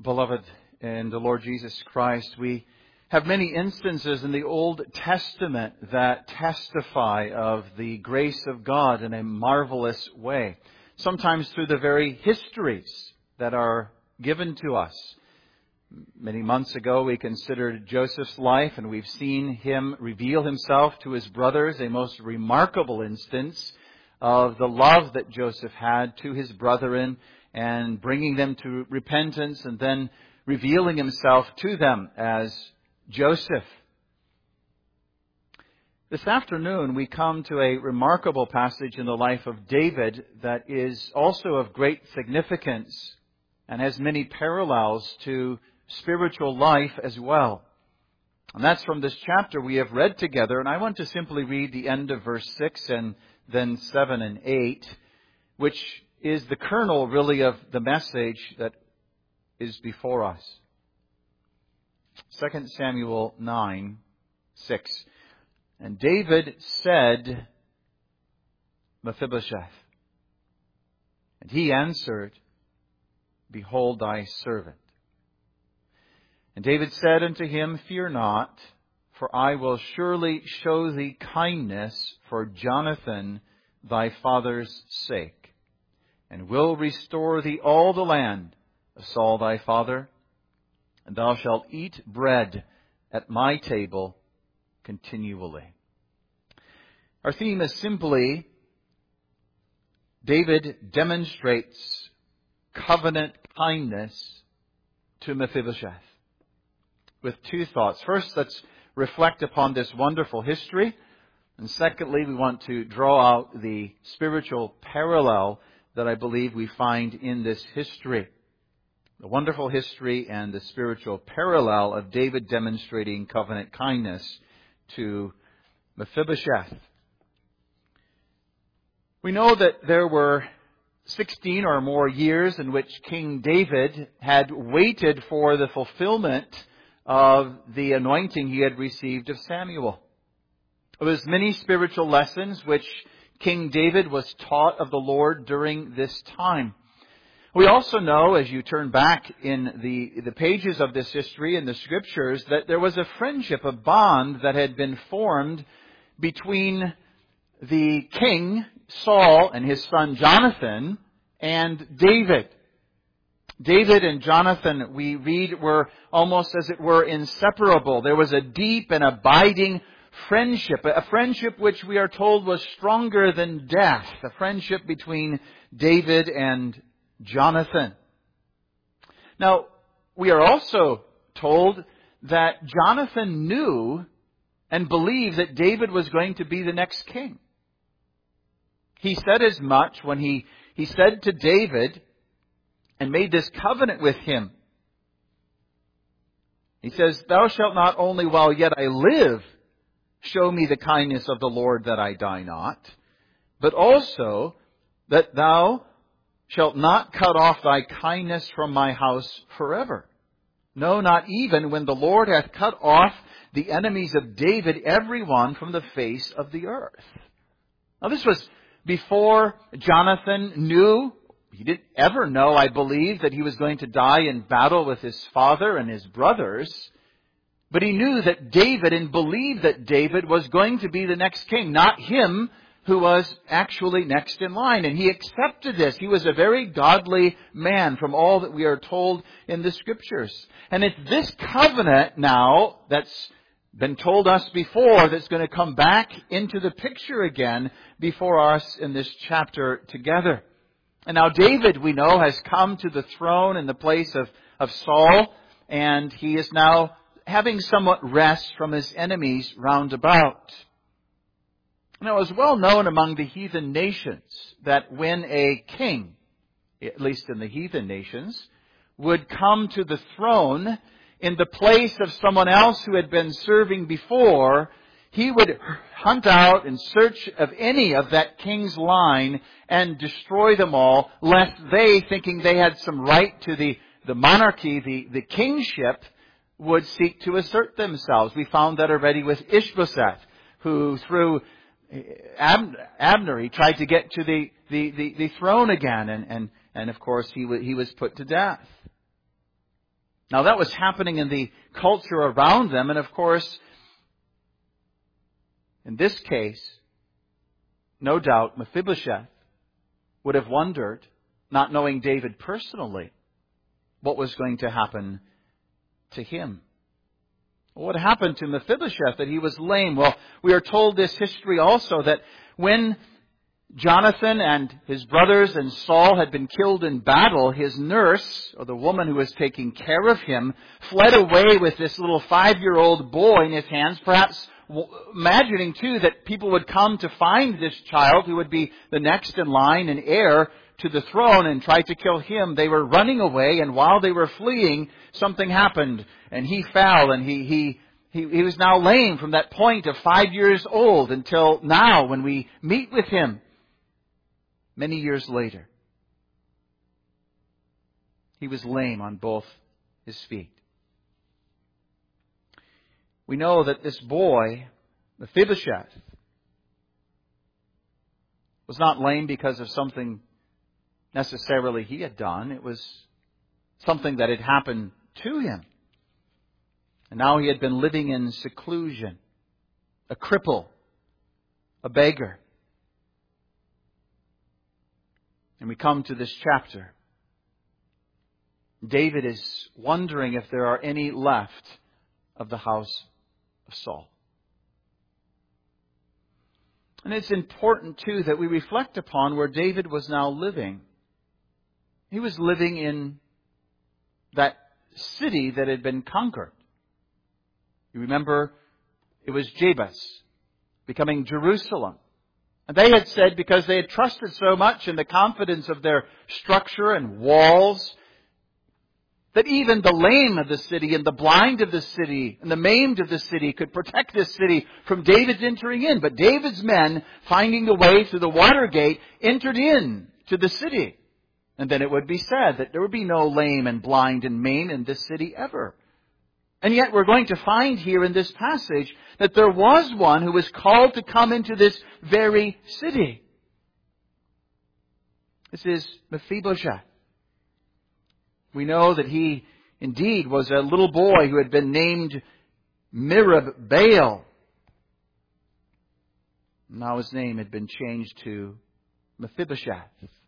Beloved in the Lord Jesus Christ, we have many instances in the Old Testament that testify of the grace of God in a marvelous way. Sometimes through the very histories that are given to us. Many months ago we considered Joseph's life, and we've seen him reveal himself to his brothers, a most remarkable instance of the love that Joseph had to his brethren and bringing them to repentance and then revealing himself to them as Joseph. This afternoon we come to a remarkable passage in the life of David that is also of great significance and has many parallels to spiritual life as well. And that's from this chapter we have read together, and I want to simply read the end of verse 6 and then 7 and 8, which is the kernel really of the message that is before us. 2 Samuel 9:6. And David said, Mephibosheth. And he answered, Behold thy servant. And David said unto him, Fear not, for I will surely show thee kindness for Jonathan thy father's sake, and will restore thee all the land of Saul thy father, and thou shalt eat bread at my table continually. Our theme is simply, David demonstrates covenant kindness to Mephibosheth. With two thoughts. First, let's reflect upon this wonderful history. And secondly, we want to draw out the spiritual parallel that I believe we find in this history. The wonderful history and the spiritual parallel of David demonstrating covenant kindness to Mephibosheth. We know that there were 16 or more years in which King David had waited for the fulfillment of the anointing he had received of Samuel. There was many spiritual lessons which King David was taught of the Lord during this time. We also know, as you turn back in the pages of this history in the Scriptures, that there was a friendship, a bond that had been formed between the king, Saul, and his son Jonathan, and David. David and Jonathan, we read, were almost as it were inseparable. There was a deep and abiding friendship, a friendship which we are told was stronger than death, a friendship between David and Jonathan. Now, we are also told that Jonathan knew and believed that David was going to be the next king. He said as much when he said to David and made this covenant with him. He says, Thou shalt not only while yet I live show me the kindness of the Lord that I die not, but also that thou shalt not cut off thy kindness from my house forever. No, not even when the Lord hath cut off the enemies of David, every one from the face of the earth. Now this was before Jonathan knew. He didn't ever know, I believe, that he was going to die in battle with his father and his brothers. But he knew that David and believed that David was going to be the next king, not him who was actually next in line. And he accepted this. He was a very godly man from all that we are told in the Scriptures. And it's this covenant now that's been told us before that's going to come back into the picture again before us in this chapter together. And now David, we know, has come to the throne in the place of Saul, and he is now having somewhat rest from his enemies round about. Now, it was well known among the heathen nations that when a king, at least in the heathen nations, would come to the throne in the place of someone else who had been serving before, he would hunt out in search of any of that king's line and destroy them all, lest they, thinking they had some right to the monarchy, the kingship, would seek to assert themselves. We found that already with Ishbosheth, who through Abner, he tried to get to the throne again, and of course he was put to death. Now that was happening in the culture around them, and of course, in this case, no doubt Mephibosheth would have wondered, not knowing David personally, what was going to happen to him. What happened to Mephibosheth? That he was lame. Well, we are told this history also, that when Jonathan and his brothers and Saul had been killed in battle, his nurse, or the woman who was taking care of him, fled away with this little 5-year-old boy in his hands, perhaps imagining too that people would come to find this child who would be the next in line and heir to the throne and try to kill him. They were running away, and while they were fleeing, something happened, and he fell, and he was now lame from that point of 5 years old until now when we meet with him many years later. He was lame on both his feet. We know that this boy, Mephibosheth, was not lame because of something necessarily he had done. It was something that had happened to him. And now he had been living in seclusion, a cripple, a beggar. And we come to this chapter. David is wondering if there are any left of the house of Saul. And it's important, too, that we reflect upon where David was now living. He was living in that city that had been conquered. You remember, it was Jebus, becoming Jerusalem. And they had said, because they had trusted so much in the confidence of their structure and walls, that even the lame of the city and the blind of the city and the maimed of the city could protect this city from David's entering in. But David's men, finding a way through the water gate, entered in to the city. And then it would be said that there would be no lame and blind and maimed in this city ever. And yet we're going to find here in this passage that there was one who was called to come into this very city. This is Mephibosheth. We know that he indeed was a little boy who had been named Merib-Baal. Now his name had been changed to Mephibosheth.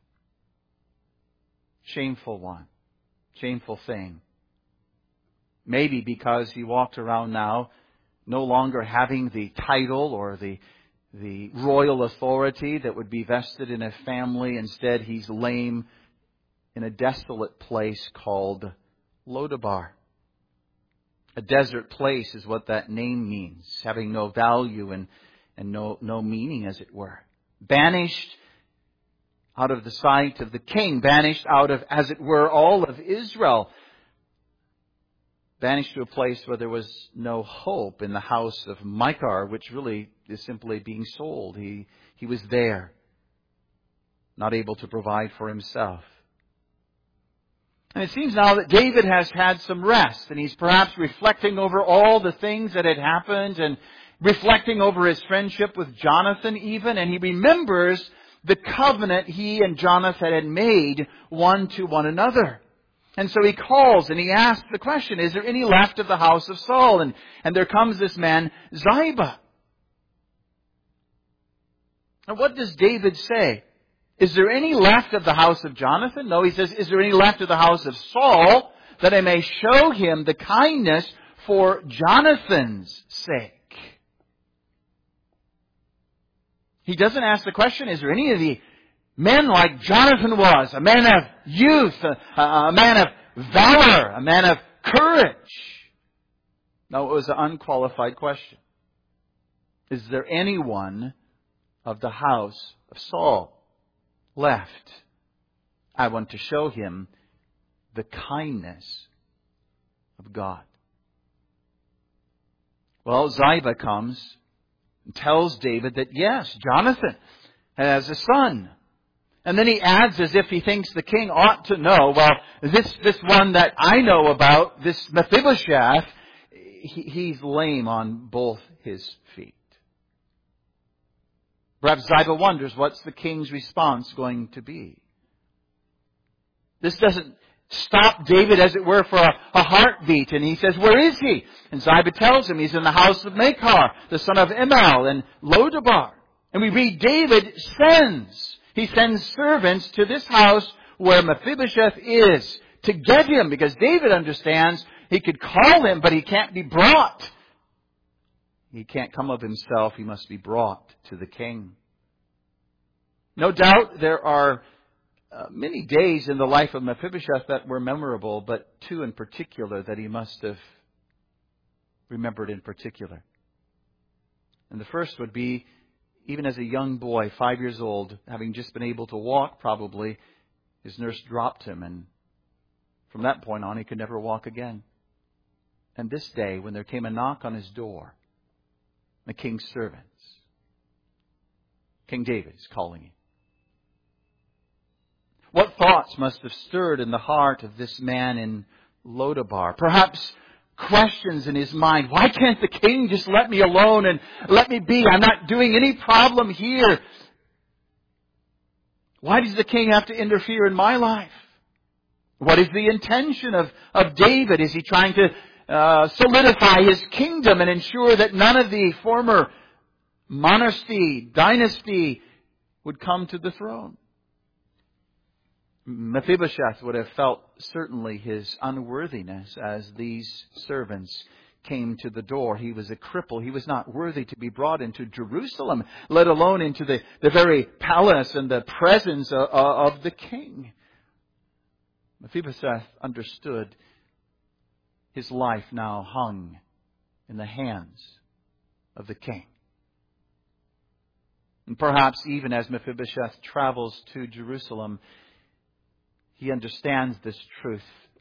Shameful one. Shameful thing. Maybe because he walked around now no longer having the title or the royal authority that would be vested in a family. Instead, he's lame in a desolate place called Lodabar. A desert place is what that name means, having no value and no meaning, as it were. Banished out of the sight of the king, banished out of, as it were, all of Israel. Banished to a place where there was no hope, in the house of Micah, which really is simply being sold. He was there, not able to provide for himself. And it seems now that David has had some rest, and he's perhaps reflecting over all the things that had happened, and reflecting over his friendship with Jonathan even, and he remembers the covenant he and Jonathan had made one to one another. And so he calls and he asks the question, is there any left of the house of Saul? And there comes this man, Ziba. And what does David say? Is there any left of the house of Jonathan? No, he says, is there any left of the house of Saul, that I may show him the kindness for Jonathan's sake? He doesn't ask the question, is there any of the men like Jonathan was, a man of youth, a man of valor, a man of courage? No, it was an unqualified question. Is there anyone of the house of Saul left? I want to show him the kindness of God. Well, Ziba comes and tells David that yes, Jonathan has a son. And then he adds, as if he thinks the king ought to know, well, this one that I know about, this Mephibosheth, he's lame on both his feet. Perhaps Ziba wonders, what's the king's response going to be? This doesn't stop David, as it were, for a heartbeat. And he says, where is he? And Ziba tells him he's in the house of Machir, the son of Imal, in Lodabar. And we read David he sends servants to this house where Mephibosheth is to get him, because David understands he could call him, but he can't be brought. He can't come of himself. He must be brought to the king. No doubt there are many days in the life of Mephibosheth that were memorable, but two in particular that he must have remembered in particular. And the first would be, even as a young boy, 5 years old, having just been able to walk probably, his nurse dropped him, and from that point on he could never walk again. And this day, when there came a knock on his door, the king's servants, King David is calling him. What thoughts must have stirred in the heart of this man in Lodabar? Perhaps questions in his mind. Why can't the king just let me alone and let me be? I'm not doing any problem here. Why does the king have to interfere in my life? What is the intention of David? Is he trying to solidify his kingdom and ensure that none of the former dynasty would come to the throne? Mephibosheth would have felt certainly his unworthiness as these servants came to the door. He was a cripple. He was not worthy to be brought into Jerusalem, let alone into the very palace and the presence of the king. Mephibosheth understood his life now hung in the hands of the king. And perhaps even as Mephibosheth travels to Jerusalem, he understands this truth,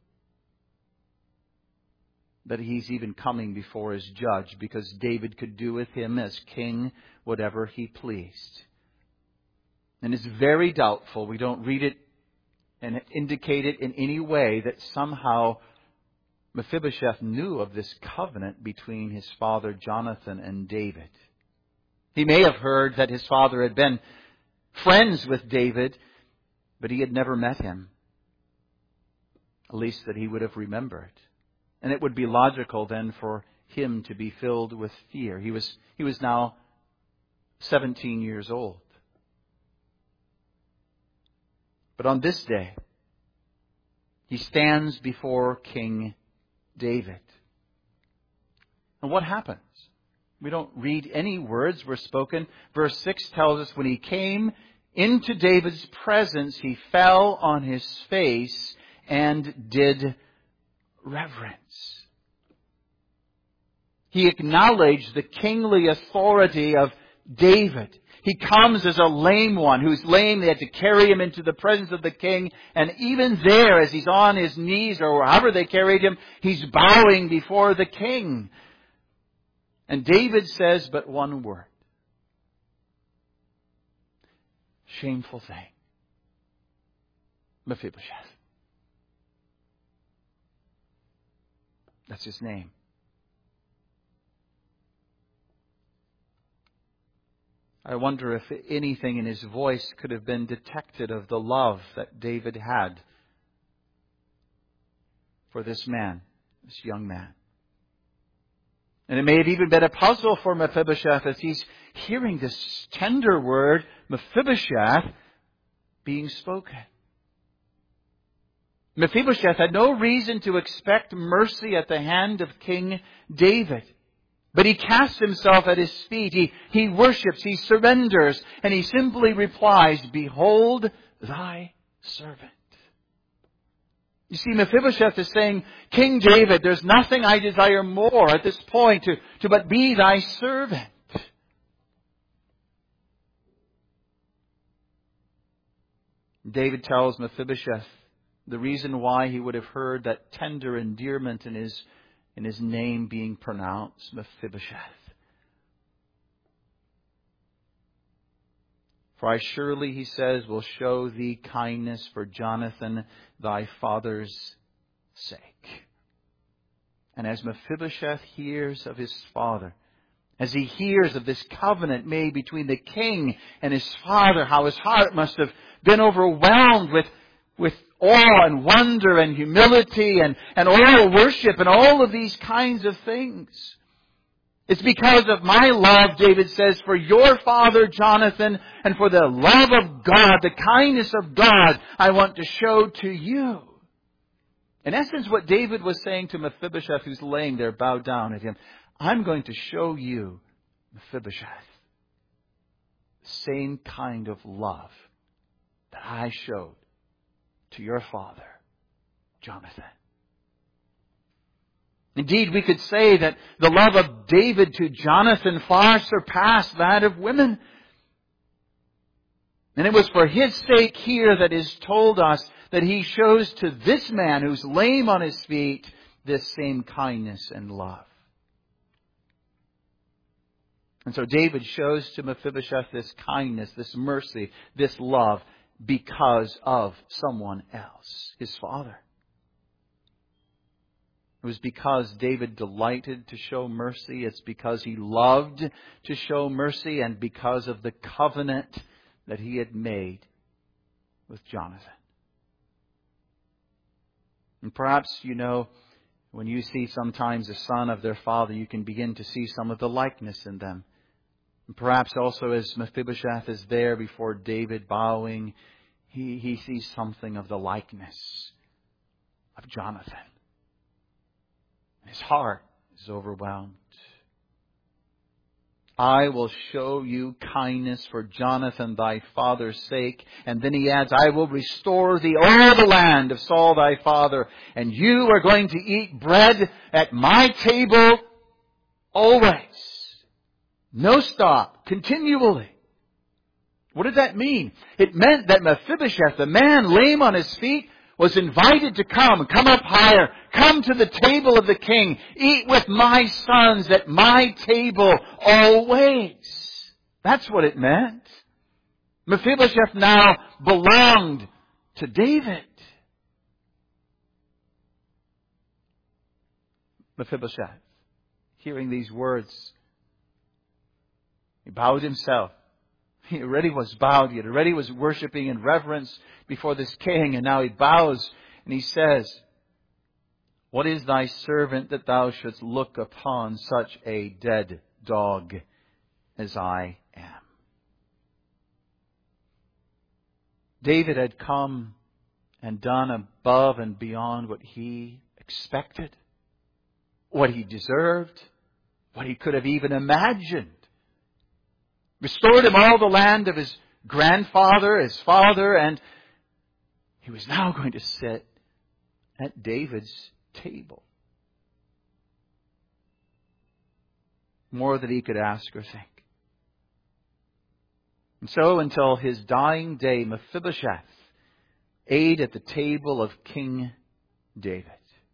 that he's even coming before his judge, because David could do with him as king whatever he pleased. And it's very doubtful, we don't read it and indicate it in any way, that somehow Mephibosheth knew of this covenant between his father Jonathan and David. He may have heard that his father had been friends with David, but he had never met him. At least that he would have remembered. And it would be logical then for him to be filled with fear. He was now 17 years old. But on this day, he stands before King David. And what happens? We don't read any words were spoken. Verse 6 tells us when he came into David's presence, he fell on his face and did reverence. He acknowledged the kingly authority of David. He comes as a lame one. Who's lame, they had to carry him into the presence of the king. And even there, as he's on his knees, or however they carried him, he's bowing before the king. And David says but one word. Shameful thing. Mephibosheth. That's his name. I wonder if anything in his voice could have been detected of the love that David had for this man, this young man. And it may have even been a puzzle for Mephibosheth as he's hearing this tender word, Mephibosheth, being spoken. Mephibosheth had no reason to expect mercy at the hand of King David. But he casts himself at his feet. He worships, he surrenders, and he simply replies, "Behold thy servant." You see, Mephibosheth is saying, King David, there's nothing I desire more at this point to but be thy servant. David tells Mephibosheth the reason why he would have heard that tender endearment in his name being pronounced, Mephibosheth. For I surely, he says, will show thee kindness for Jonathan, thy father's sake. And as Mephibosheth hears of his father, as he hears of this covenant made between the king and his father, how his heart must have been overwhelmed with with awe and wonder and humility and all worship and all of these kinds of things. It's because of my love, David says, for your father Jonathan and for the love of God, the kindness of God, I want to show to you. In essence, what David was saying to Mephibosheth, who's laying there bowed down at him, I'm going to show you, Mephibosheth, the same kind of love that I showed to your father, Jonathan. Indeed, we could say that the love of David to Jonathan far surpassed that of women. And it was for his sake here that is told us that he shows to this man who's lame on his feet this same kindness and love. And so David shows to Mephibosheth this kindness, this mercy, this love because of someone else, his father. It was because David delighted to show mercy. It's because he loved to show mercy and because of the covenant that he had made with Jonathan. And perhaps, when you see sometimes a son of their father, you can begin to see some of the likeness in them. And perhaps also as Mephibosheth is there before David bowing, he sees something of the likeness of Jonathan. His heart is overwhelmed. I will show you kindness for Jonathan thy father's sake. And then he adds, I will restore thee all the land of Saul thy father. And you are going to eat bread at my table always. No stop. Continually. What did that mean? It meant that Mephibosheth, the man lame on his feet, was invited to come up higher, come to the table of the king, eat with my sons at my table always. That's what it meant. Mephibosheth now belonged to David. Mephibosheth, hearing these words, he bowed himself. He already was bowed. He already was worshiping in reverence before this king. And now he bows and he says, what is thy servant that thou shouldst look upon such a dead dog as I am? David had come and done above and beyond what he expected, what he deserved, what he could have even imagined. Restored him all the land of his grandfather, his father, and he was now going to sit at David's table. More than he could ask or think. And so until his dying day, Mephibosheth ate at the table of King David.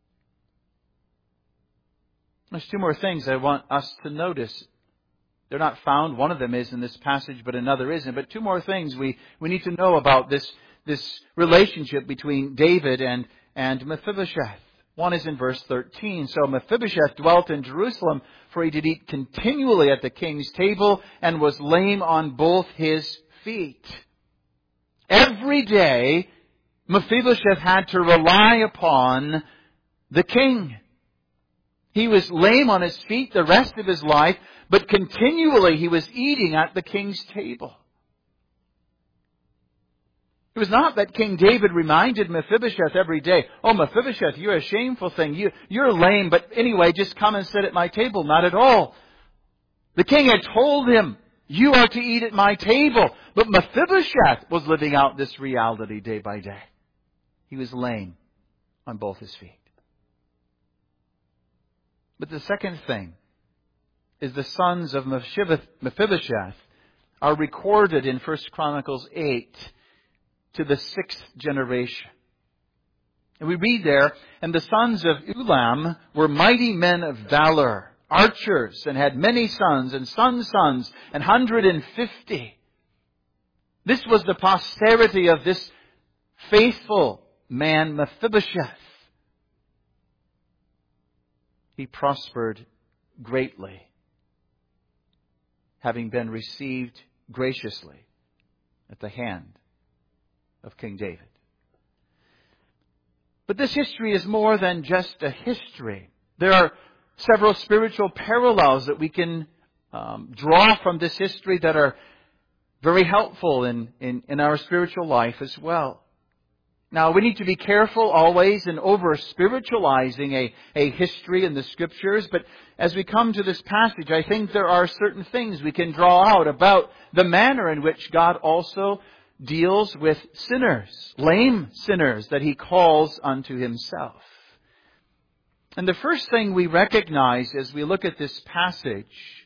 There's two more things I want us to notice. They're not found. One of them is in this passage, but another isn't. But two more things we need to know about this relationship between David and Mephibosheth. One is in verse 13. So Mephibosheth dwelt in Jerusalem, for he did eat continually at the king's table and was lame on both his feet. Every day, Mephibosheth had to rely upon the king. He was lame on his feet the rest of his life, but continually he was eating at the king's table. It was not that King David reminded Mephibosheth every day, oh, Mephibosheth, you're a shameful thing. You're lame, but anyway, just come and sit at my table. Not at all. The king had told him, you are to eat at my table. But Mephibosheth was living out this reality day by day. He was lame on both his feet. But the second thing is the sons of Mephibosheth are recorded in 1 Chronicles 8 to the 6th generation. And we read there, and the sons of Ulam were mighty men of valor, archers, and had many sons, and sons' sons, 150. This was the posterity of this faithful man, Mephibosheth. He prospered greatly, having been received graciously at the hand of King David. But this history is more than just a history. There are several spiritual parallels that we can draw from this history that are very helpful in our spiritual life as well. Now, we need to be careful always in over-spiritualizing a history in the Scriptures, but as we come to this passage, I think there are certain things we can draw out about the manner in which God also deals with sinners, lame sinners that He calls unto Himself. And the first thing we recognize as we look at this passage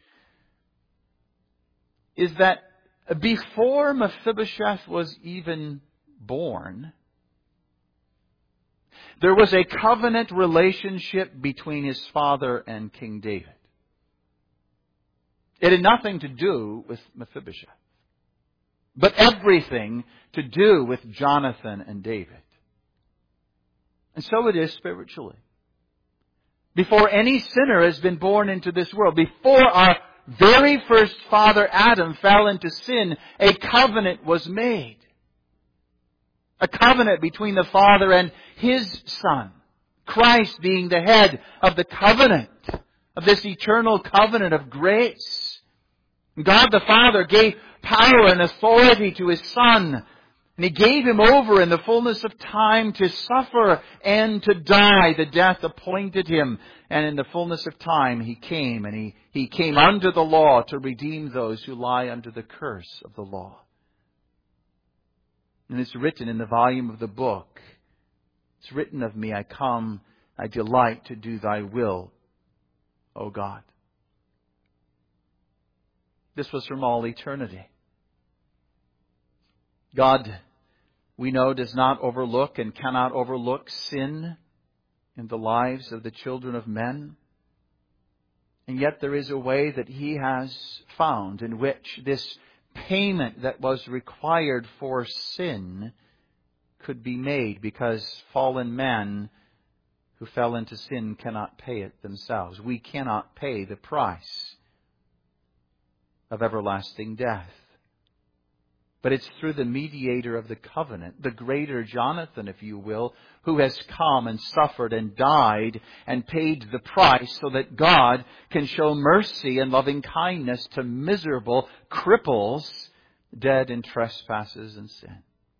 is that before Mephibosheth was even born, there was a covenant relationship between his father and King David. It had nothing to do with Mephibosheth, but everything to do with Jonathan and David. And so it is spiritually. Before any sinner has been born into this world, before our very first father Adam fell into sin, a covenant was made. A covenant between the Father and His Son. Christ being the head of the covenant, of this eternal covenant of grace. God the Father gave power and authority to His Son. And He gave Him over in the fullness of time to suffer and to die, the death appointed Him. And in the fullness of time He came, and He came under the law to redeem those who lie under the curse of the law. And it's written in the volume of the book, it's written of me, I come, I delight to do Thy will, O God. This was from all eternity. God, we know, does not overlook and cannot overlook sin in the lives of the children of men. And yet there is a way that He has found in which this payment that was required for sin could be made, because fallen men who fell into sin cannot pay it themselves. We cannot pay the price of everlasting death. But it's through the mediator of the covenant, the greater Jonathan, if you will, who has come and suffered and died and paid the price so that God can show mercy and loving kindness to miserable cripples dead in trespasses and sin.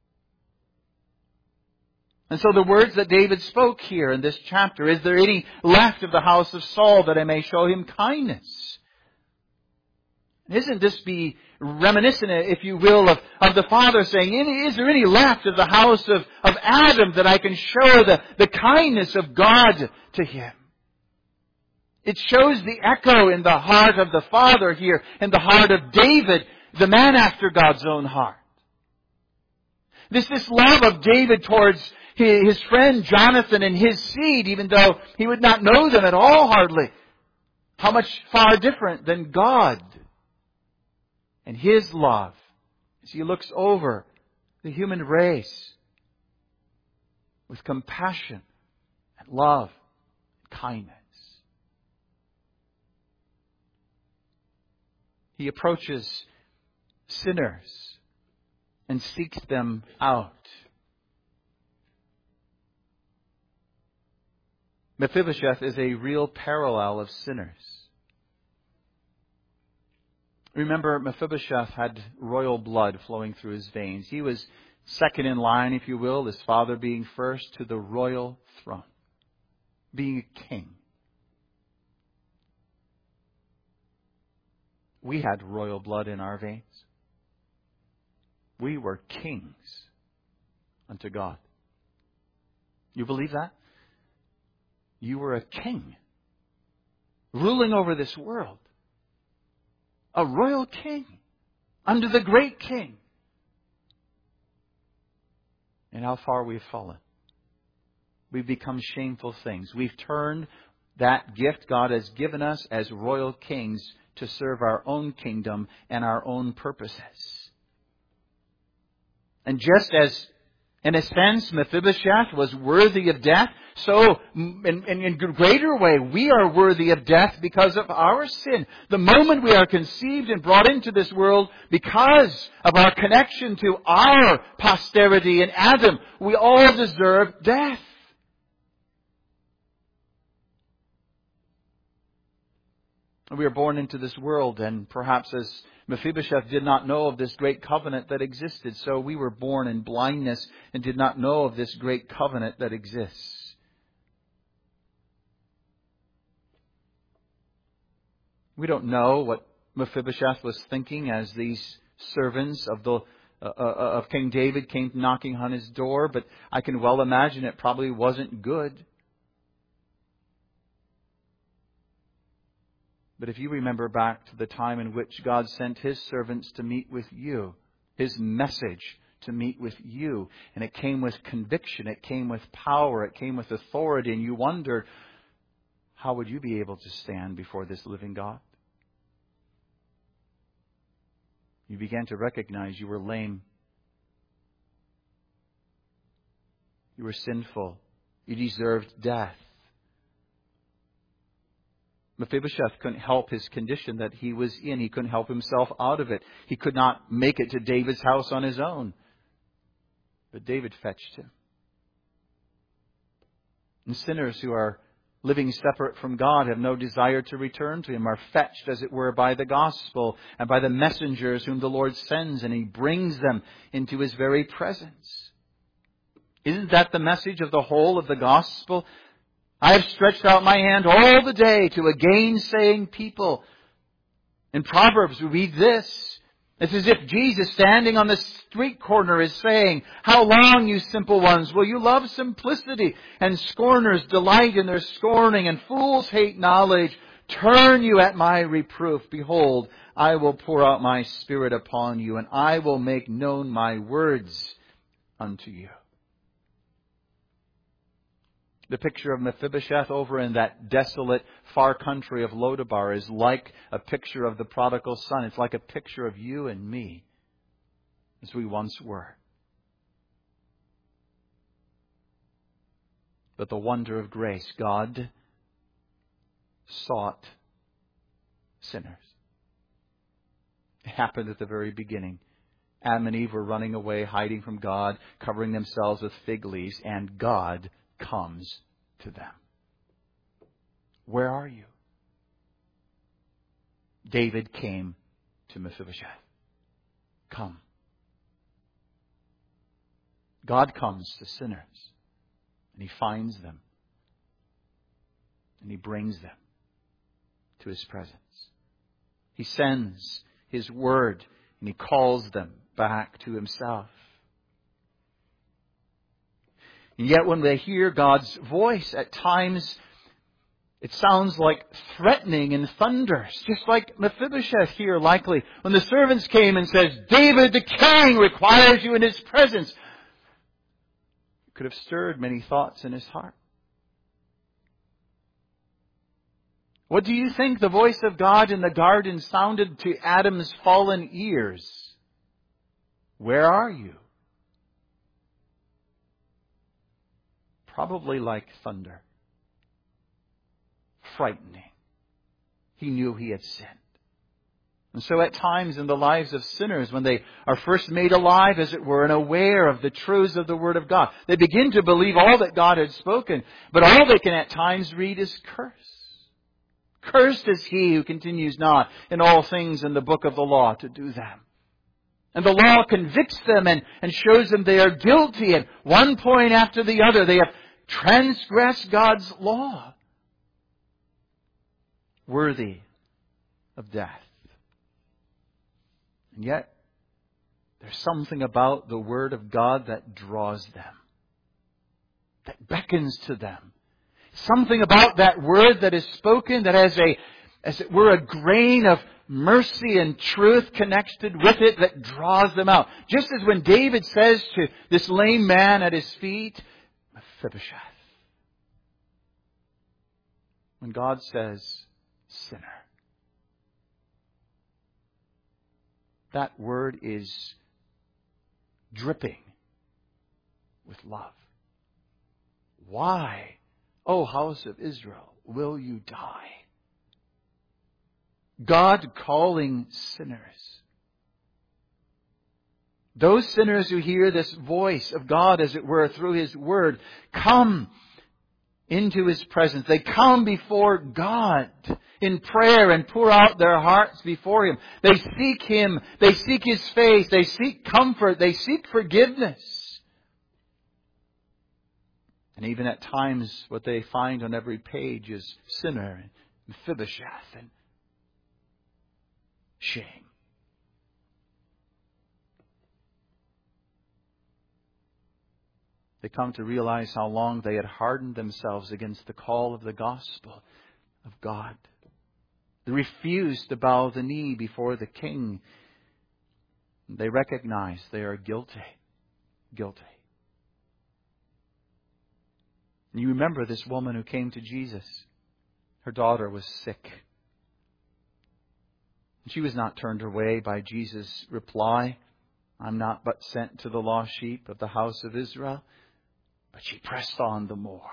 And so the words that David spoke here in this chapter, is there any left of the house of Saul that I may show him kindness? Isn't this be reminiscent, if you will, of the Father saying, is there any left of the house of Adam that I can show the kindness of God to him? It shows the echo in the heart of the Father here, in the heart of David, the man after God's own heart. This love of David towards his friend Jonathan and his seed, even though he would not know them at all hardly. How much far different than God and His love as He looks over the human race with compassion and love and kindness. He approaches sinners and seeks them out. Mephibosheth is a real parallel of sinners. Remember, Mephibosheth had royal blood flowing through his veins. He was second in line, if you will, his father being first, to the royal throne, being a king. We had royal blood in our veins. We were kings unto God. You believe that? You were a king, ruling over this world. A royal king, under the great King. And how far we've fallen. We've become shameful things. We've turned that gift God has given us as royal kings to serve our own kingdom and our own purposes. And just as, in a sense, Mephibosheth was worthy of death, so in greater way, we are worthy of death because of our sin. The moment we are conceived and brought into this world, because of our connection to our posterity in Adam, we all deserve death. We were born into this world, and perhaps as Mephibosheth did not know of this great covenant that existed, so we were born in blindness and did not know of this great covenant that exists. We don't know what Mephibosheth was thinking as these servants of King David came knocking on his door, but I can well imagine it probably wasn't good. But if you remember back to the time in which God sent His servants to meet with you, His message to meet with you, and it came with conviction, it came with power, it came with authority, and you wondered, how would you be able to stand before this living God? You began to recognize you were lame. You were sinful. You deserved death. Mephibosheth couldn't help his condition that he was in. He couldn't help himself out of it. He could not make it to David's house on his own. But David fetched him. And sinners who are living separate from God, have no desire to return to Him, are fetched, as it were, by the gospel and by the messengers whom the Lord sends, and He brings them into His very presence. Isn't that the message of the whole of the gospel? I have stretched out my hand all the day to a gainsaying people. In Proverbs we read this. It's as if Jesus, standing on the street corner, is saying, "How long, you simple ones, will you love simplicity? And scorners delight in their scorning, and fools hate knowledge. Turn you at my reproof. Behold, I will pour out my Spirit upon you, and I will make known my words unto you." The picture of Mephibosheth over in that desolate far country of Lodabar is like a picture of the prodigal son. It's like a picture of you and me as we once were. But the wonder of grace, God sought sinners. It happened at the very beginning. Adam and Eve were running away, hiding from God, covering themselves with fig leaves, and God comes to them. Where are you? David came to Mephibosheth. Come. God comes to sinners, and He finds them, and He brings them to His presence. He sends His word, and He calls them back to Himself. And yet when they hear God's voice, at times it sounds like threatening and thunders, just like Mephibosheth here likely. When the servants came and said, "David the king requires you in his presence," it could have stirred many thoughts in his heart. What do you think the voice of God in the garden sounded to Adam's fallen ears? Where are you? Probably like thunder. Frightening. He knew he had sinned. And so at times in the lives of sinners, when they are first made alive, as it were, and aware of the truths of the Word of God, they begin to believe all that God had spoken, but all they can at times read is curse. Cursed is he who continues not in all things in the book of the law to do them. And the law convicts them and shows them they are guilty. At one point after the other, they have transgressed God's law. Worthy of death. And yet, there's something about the Word of God that draws them. That beckons to them. Something about that Word that is spoken that has as it were, a grain of mercy and truth connected with it that draws them out. Just as when David says to this lame man at his feet, Mephibosheth. When God says, sinner. That word is dripping with love. Why, O house of Israel, will you die? God calling sinners. Those sinners who hear this voice of God, as it were, through His Word, come into His presence. They come before God in prayer and pour out their hearts before Him. They seek Him. They seek His face. They seek comfort. They seek forgiveness. And even at times, what they find on every page is sinner and Mephibosheth and shame. They come to realize how long they had hardened themselves against the call of the gospel of God. They refused to bow the knee before the King. They recognize they are guilty. Guilty. And you remember this woman who came to Jesus. Her daughter was sick. She was not turned away by Jesus' reply, "I'm not but sent to the lost sheep of the house of Israel." But she pressed on the more.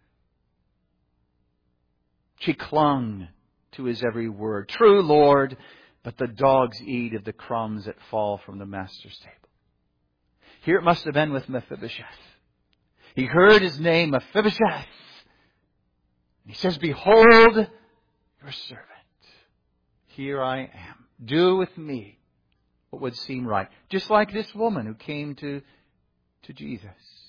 She clung to His every word. "True, Lord, but the dogs eat of the crumbs that fall from the master's table." Here it must have been with Mephibosheth. He heard his name, Mephibosheth. And he says, "Behold, your servant. Here I am. Do with me what would seem right." Just like this woman who came to Jesus.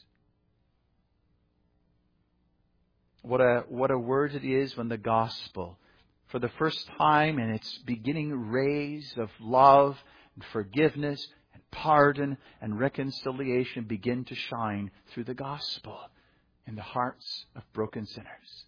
What a word it is when the gospel, for the first time in its beginning rays of love and forgiveness and pardon and reconciliation, begin to shine through the gospel in the hearts of broken sinners.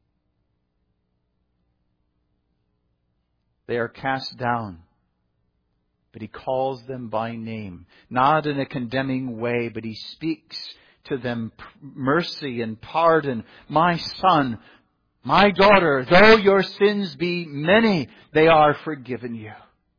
They are cast down, but He calls them by name, not in a condemning way, but He speaks to them mercy and pardon. "My son, my daughter, though your sins be many, they are forgiven you."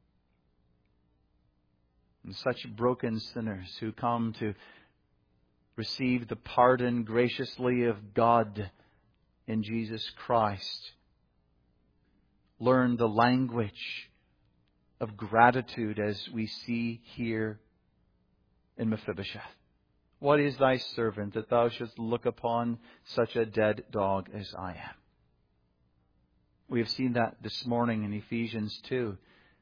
And such broken sinners who come to receive the pardon graciously of God in Jesus Christ learn the language of gratitude as we see here in Mephibosheth. "What is thy servant that thou shouldst look upon such a dead dog as I am?" We have seen that this morning in Ephesians 2.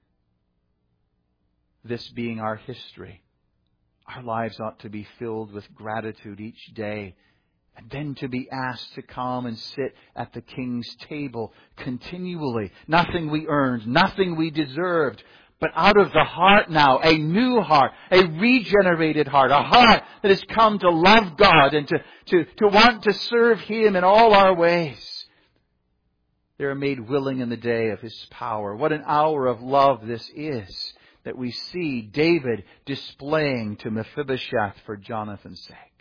This being our history, our lives ought to be filled with gratitude each day. And then to be asked to come and sit at the King's table continually. Nothing we earned, nothing we deserved. But out of the heart now, a new heart, a regenerated heart, a heart that has come to love God and to want to serve Him in all our ways. They are made willing in the day of His power. What an hour of love this is that we see David displaying to Mephibosheth for Jonathan's sake.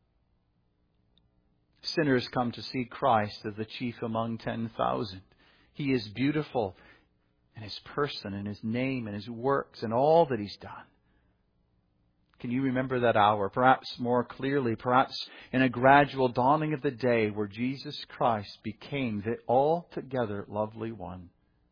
Sinners come to see Christ as the chief among 10,000. He is beautiful in His person, in His name, and His works, and all that He's done. Can you remember that hour? Perhaps more clearly, perhaps in a gradual dawning of the day where Jesus Christ became the altogether lovely one.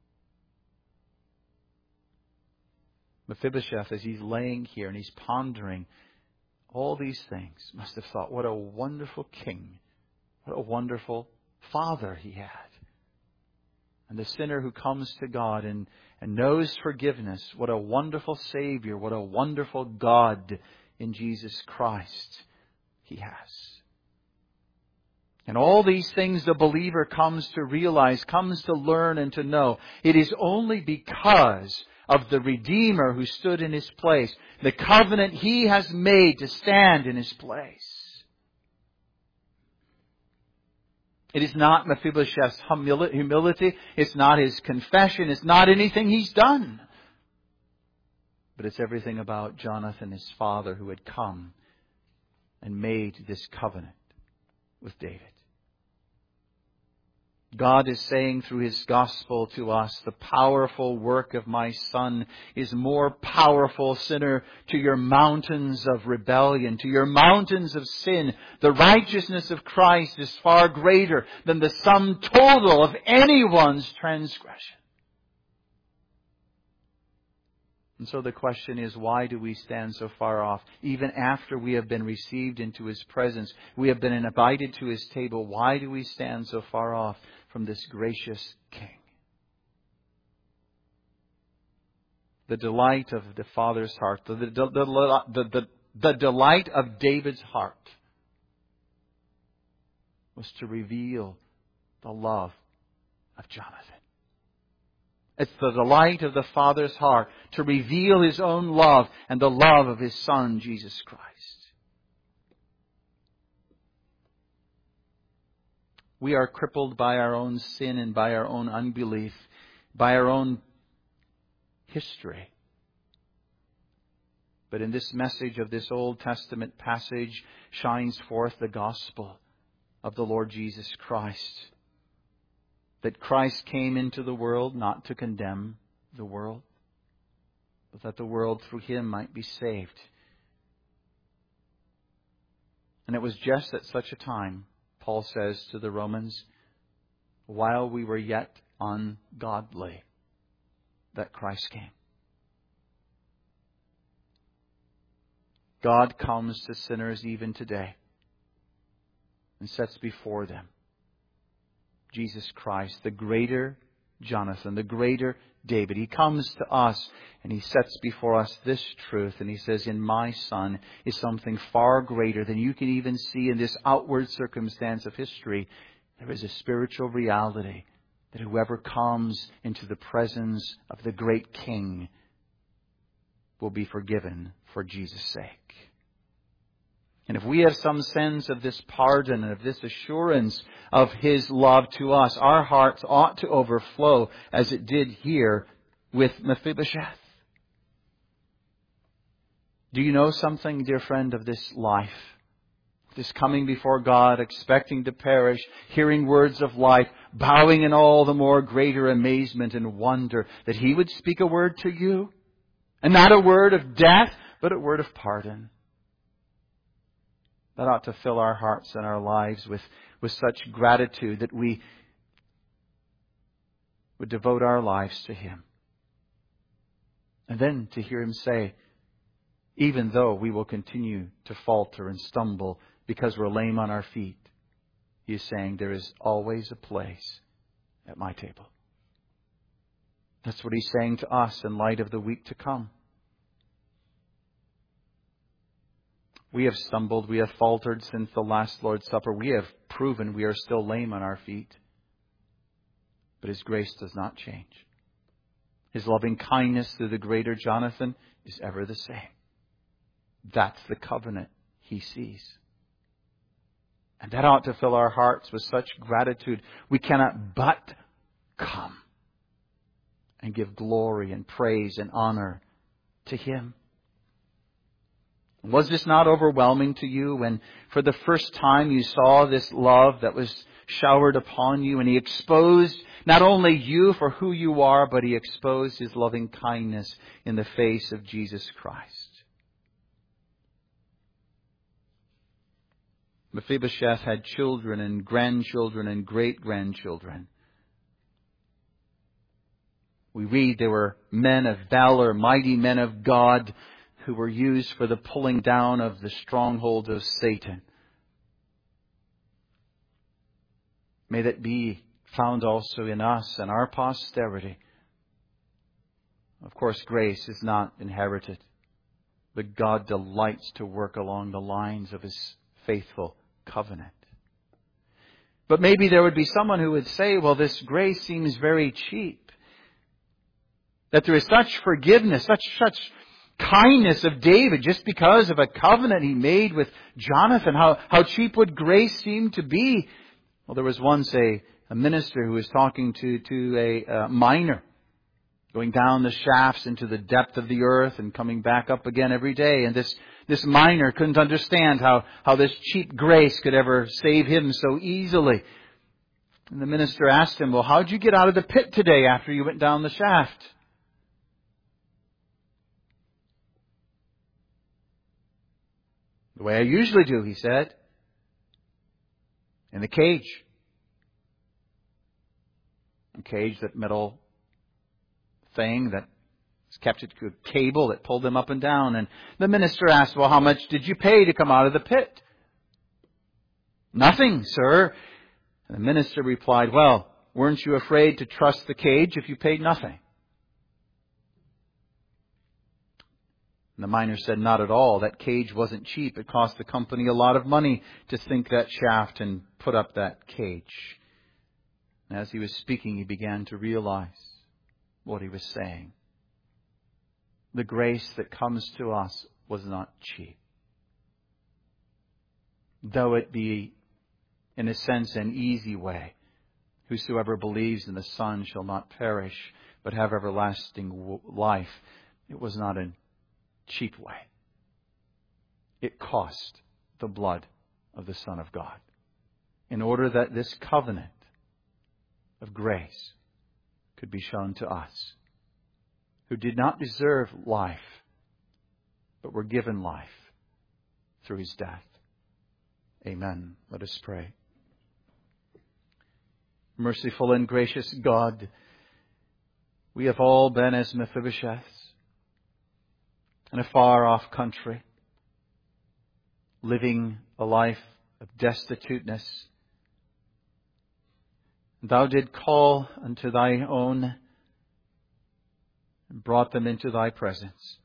Mephibosheth, as he's laying here and he's pondering all these things, must have thought, what a wonderful king, what a wonderful father he had. And the sinner who comes to God and knows forgiveness, what a wonderful Savior, what a wonderful God in Jesus Christ he has. And all these things the believer comes to realize, comes to learn and to know. It is only because of the Redeemer who stood in His place, the covenant He has made to stand in His place. It is not Mephibosheth's humility. It's not his confession. It's not anything he's done. But it's everything about Jonathan, his father, who had come and made this covenant with David. God is saying through His gospel to us, the powerful work of my Son is more powerful, sinner, to your mountains of rebellion, to your mountains of sin. The righteousness of Christ is far greater than the sum total of anyone's transgression. And so the question is, why do we stand so far off? Even after we have been received into His presence, we have been invited to His table, why do we stand so far off from this gracious King? The delight of the Father's heart, the delight of David's heart was to reveal the love of Jonathan. It's the delight of the Father's heart to reveal His own love and the love of His Son, Jesus Christ. We are crippled by our own sin and by our own unbelief, by our own history. But in this message of this Old Testament passage shines forth the gospel of the Lord Jesus Christ. That Christ came into the world not to condemn the world, but that the world through Him might be saved. And it was just at such a time, Paul says to the Romans, while we were yet ungodly, that Christ came. God comes to sinners even today and sets before them Jesus Christ, the greater Jonathan, the greater David. He comes to us and He sets before us this truth. And He says, in my Son is something far greater than you can even see in this outward circumstance of history. There is a spiritual reality that whoever comes into the presence of the great King will be forgiven for Jesus' sake. And if we have some sense of this pardon and of this assurance of His love to us, our hearts ought to overflow as it did here with Mephibosheth. Do you know something, dear friend, of this life? This coming before God, expecting to perish, hearing words of life, bowing in all the more greater amazement and wonder that He would speak a word to you. And not a word of death, but a word of pardon. That ought to fill our hearts and our lives with such gratitude that we would devote our lives to Him. And then to hear Him say, even though we will continue to falter and stumble because we're lame on our feet, He is saying there is always a place at my table. That's what He's saying to us in light of the week to come. We have stumbled, we have faltered since the last Lord's Supper. We have proven we are still lame on our feet. But His grace does not change. His loving kindness through the greater Jonathan is ever the same. That's the covenant He sees. And that ought to fill our hearts with such gratitude. We cannot but come and give glory and praise and honor to Him. Was this not overwhelming to you when for the first time you saw this love that was showered upon you, and He exposed not only you for who you are, but He exposed His loving kindness in the face of Jesus Christ? Mephibosheth had children and grandchildren and great-grandchildren. We read there were men of valor, mighty men of God, who were used for the pulling down of the stronghold of Satan. May that be found also in us and our posterity. Of course, grace is not inherited, but God delights to work along the lines of His faithful covenant. But maybe there would be someone who would say, well, this grace seems very cheap. That there is such forgiveness, such kindness of David just because of a covenant he made with Jonathan. How cheap would grace seem to be? Well, there was once a minister who was talking to a miner, going down the shafts into the depth of the earth and coming back up again every day. And this miner couldn't understand how this cheap grace could ever save him so easily. And the minister asked him, well, how'd you get out of the pit today after you went down the shaft? The way I usually do, he said. In the cage. A cage, that metal thing that He's kept a good cable that pulled them up and down. And the minister asked, well, how much did you pay to come out of the pit? Nothing, sir. And the minister replied, well, weren't you afraid to trust the cage if you paid nothing? And the miner said, not at all. That cage wasn't cheap. It cost the company a lot of money to sink that shaft and put up that cage. And as he was speaking, he began to realize what he was saying. The grace that comes to us was not cheap. Though it be, in a sense, an easy way. Whosoever believes in the Son shall not perish, but have everlasting life. It was not a cheap way. It cost the blood of the Son of God, in order that this covenant of grace could be shown to us, who did not deserve life, but were given life through His death. Amen. Let us pray. Merciful and gracious God, we have all been as Mephibosheth in a far-off country, living a life of destituteness. Thou did call unto Thy own and brought them into Thy presence.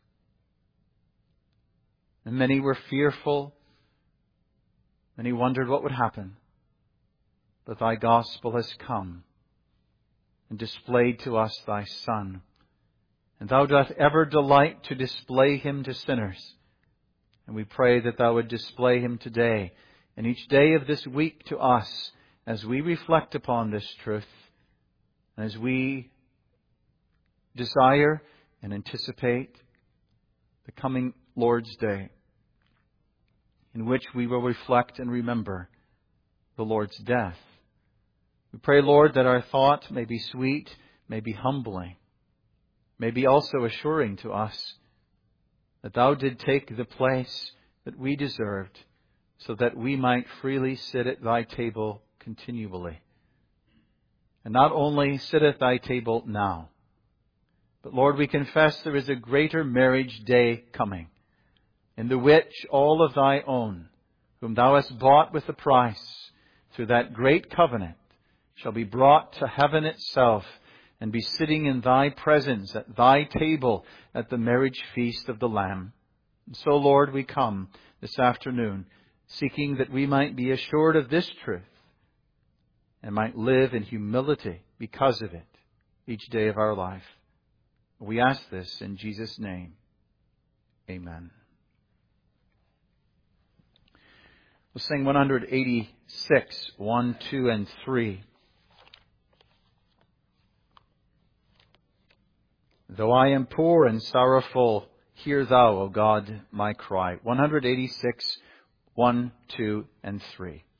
And many were fearful. Many wondered what would happen. But Thy gospel has come and displayed to us Thy Son. And Thou doth ever delight to display Him to sinners. And we pray that Thou would display Him today and each day of this week to us as we reflect upon this truth, and as we desire and anticipate the coming Lord's Day, in which we will reflect and remember the Lord's death. We pray, Lord, that our thought may be sweet, may be humbling, may be also assuring to us that Thou did take the place that we deserved, so that we might freely sit at Thy table continually. And not only sit at Thy table now, but Lord, we confess there is a greater marriage day coming, in the which all of Thy own, whom Thou hast bought with a price, through that great covenant, shall be brought to heaven itself and be sitting in Thy presence at Thy table at the marriage feast of the Lamb. And so, Lord, we come this afternoon seeking that we might be assured of this truth and might live in humility because of it each day of our life. We ask this in Jesus' name. Amen. We'll sing 186, 1, 2, and 3. Though I am poor and sorrowful, hear Thou, O God, my cry. 186, 1, 2, and 3.